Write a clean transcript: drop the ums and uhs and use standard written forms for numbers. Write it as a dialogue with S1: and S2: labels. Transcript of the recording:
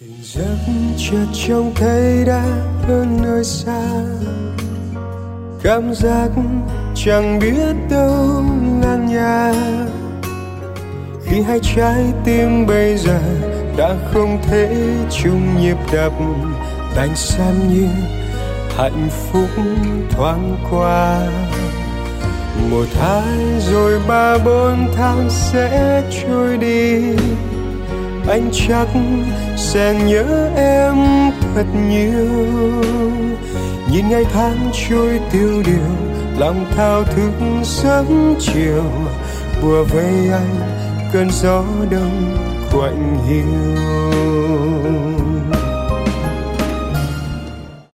S1: Tỉnh giấc chợt trông thấy đã ở nơi xa, cảm giác chẳng biết đâu là nhà. Khi hai trái tim bây giờ đã không thể chung nhịp đập, đành xem như hạnh phúc thoáng qua. Một tháng rồi 3-4 tháng sẽ trôi đi, anh chắc sẽ nhớ em thật nhiều. Nhìn ngày tháng trôi tiêu điều, lòng thao thức sớm chiều, bùa vây anh cơn gió đông quạnh hiu.